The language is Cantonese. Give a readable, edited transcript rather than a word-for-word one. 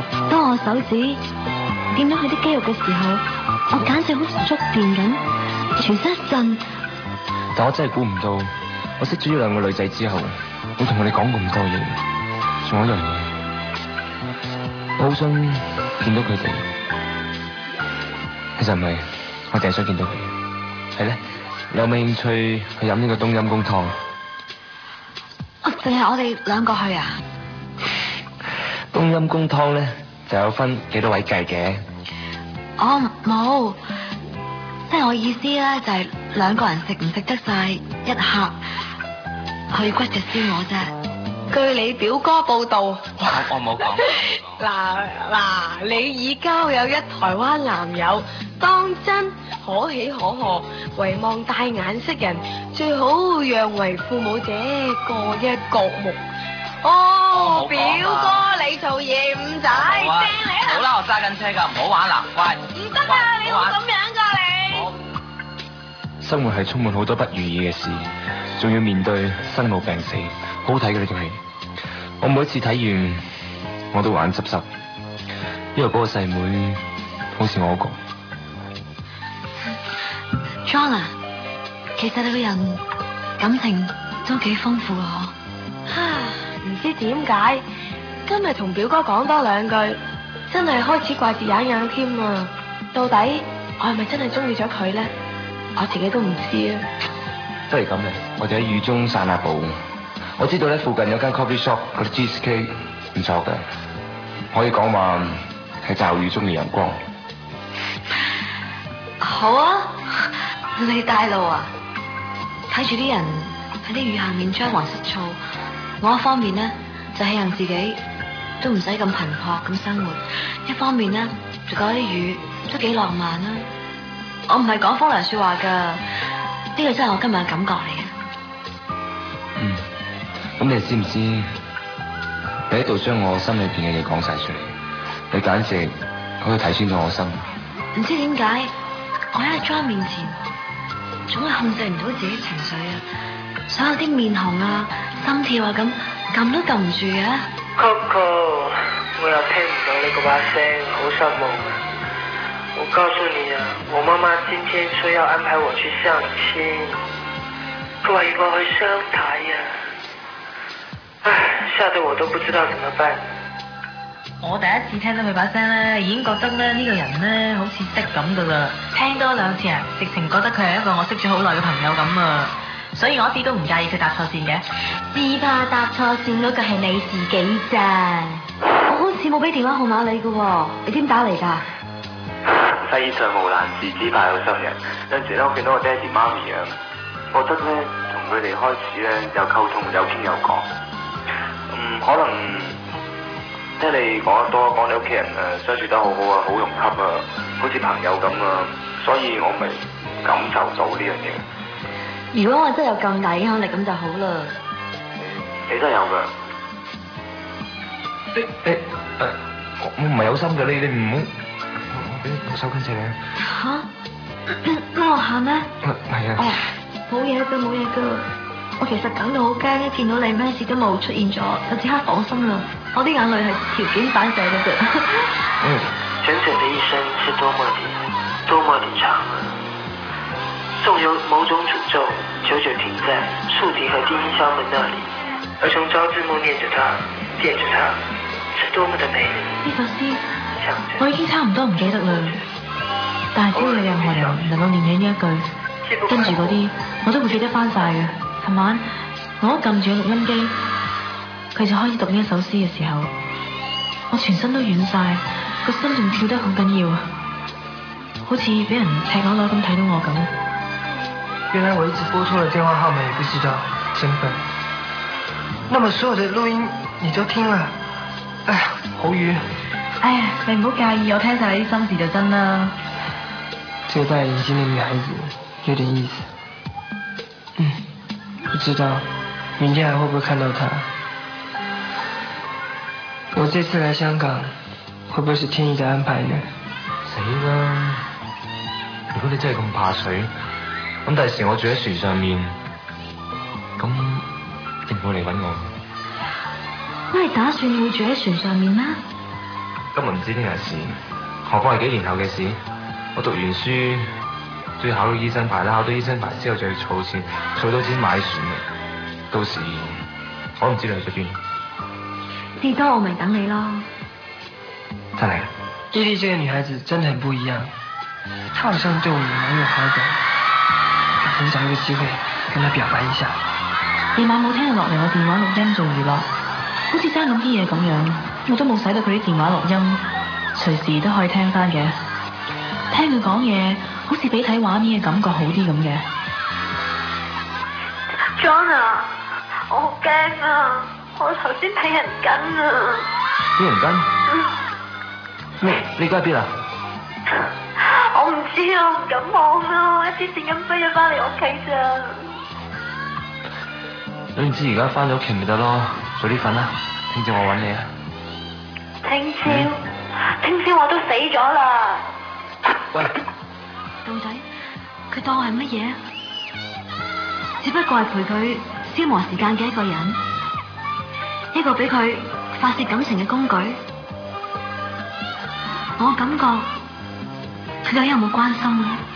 當我手指掂到佢啲肌肉嘅時候，我簡直好似觸電咁，全身一震。 但我真係估唔到，我識咗呢兩個女仔之後，會同佢哋講咁多嘢。仲有一樣嘢，我好想見到佢哋。其實唔係，我淨係想見到佢。係咧，你有冇興趣去飲呢個冬陰功湯？ 淨係我哋兩個去啊？ 冬陰功湯咧就有分幾多位計嘅。 我冇，即係我意思咧，就係兩個人食唔食得晒一盒去骨嘅燒鵝啫。據你表哥報道， 我冇講。 嗱，你已交有一台灣男友，當真可喜可賀，唯望大眼識人，最好讓為父母者過一國目。哦，表哥你做鹽仔，正你啊！ 好啦，我揸緊車㗎，唔好玩啦，喂！ 唔得啊，你唔好咁樣㗎你。 生活係充滿好多不如意嘅事，仲要面對生老病死，好睇嘅呢套戲。我每一次睇完，我都眼濕濕，因為嗰個細妹好似我嗰個。 John 啊，其實你個人感情都幾豐富啊！ 唔知點解今日同表哥講多兩句，真係開始掛住癢癢添啊！到底我係咪真係中意咗佢咧？我自己都唔知啊。 不如咁嘅，我哋喺雨中散下步。我知道咧附近有間 coffee shop， 嗰啲 cheesecake 唔錯嘅，可以講話係驟雨中嘅陽光。 好啊，你帶路啊！睇住啲人喺啲雨下面張皇失措，我一方面咧就希望自己都唔使咁頻撲咁生活，一方面咧就覺得啲雨都幾浪漫啦。我唔係講風涼說話噶，呢個真係我今日嘅感覺嚟嘅。 咁你知唔知？你喺度將我心裏邊嘅嘢講晒出嚟，你簡直可以睇穿咗我心。 唔知點解，我喺阿 John 面前總係控制唔到自己情緒啊！所有啲面紅啊、心跳啊咁撳都撳唔住嘅。 Coco， 我又聽唔到你嗰把聲，好失望啊！我告訴你啊，我媽媽今天說要安排我去相親，佢話要我去商台啊！唉，嚇得我都不知道怎麼辦。 我第一次聽到佢把聲咧，已經覺得咧呢個人咧好似識咁噶啦。聽多兩次啊，直情覺得佢係一個我識咗好耐嘅朋友咁啊。所以我一啲都唔介意佢搭錯線嘅。 只怕搭錯線嗰個係你自己咋？我好似冇俾電話號碼你噶喎，你點打嚟噶？ 世上無難事，只怕有心人。有陣時咧，我見到我爹哋媽咪啊，覺得咧同佢哋開始咧有溝通，有傾有講。可能聽你講得多，講你屋企人相處得好好啊，好融洽啊，好似朋友咁啊，所以我咪感受到呢樣嘢。 如果我真係有咁大影響力咁就好啦。 你真係有㗎？ 我唔係有心嘅，你唔好，我手巾借你啊。 吓？乜我喊咩？ 係啊。 哦，冇嘢㗎，冇嘢㗎。我其實搞到好驚，一見到你咩事都冇出現咗，就即刻放心啦。我啲眼淚係條件反射嘅啫。 整整的一生是多麼的長啊！縱有某種詛咒，久久停在豎笛和低音箱門那裡，而從朝至暮念着它，惦着它，是多麼的美麗。 呢首詩我已經差唔多唔記得啦，但係只要有任何人能夠念起呢一句，跟住嗰啲我都會記得翻晒嘅。琴晚我一撳住錄音機，佢就開始讀呢一首詩嘅時候，我全身都軟晒，個心仲跳得好緊要，好似俾人赤裸裸咁睇到我咁。 原來我一直撥錯了電話號碼，也不知道，真笨。那麼所有的錄音你都聽了？哎呀，好瘀。 哎呀，你唔好介意，我聽晒你啲心事就真啦。 這個戴眼鏡的女孩子有點意思。不知道明天還會不會看到她。我這次來香港，會不會是天意的安排呢？ 死啦！如果你真係咁怕水，咁第時我住喺船上面，咁你唔會嚟搵我？ 我係打算會住喺船上面咩？ 今日唔知聽日事，何況係幾年後嘅事。我讀完書都要考到醫生牌啦，考到醫生牌之後就要儲錢，儲到錢買船。到時我唔知你去咗邊。 至多我咪等你咯。 真係。 伊莉這個女孩子真的很不一樣，她好像對我也蠻有好感，我想找一個機會跟她表白一下。 夜晚冇聽佢落嚟我電話錄音做娛樂，好似爭咁啲嘢咁樣，我都冇使到佢啲電話錄音，隨時都可以聽翻嘅。聽佢講嘢，好似比睇畫面嘅感覺好啲咁嘅。 John 啊，我好驚啊！我頭先俾人跟啊！ 俾人跟？咩？你而家喺邊啊？ 我唔知啊，唔敢望啊！一支箭咁飛咗翻嚟屋企咋。 你唔知而家翻咗屋企咪得咯，早啲瞓啦，聽朝我揾你啊。 聽朝我都死咗啦。 喂， 到底佢當我係乜嘢？只不過係陪佢消磨時間嘅一個人，一個俾佢發洩感情嘅工具。我感覺佢究竟有冇關心我？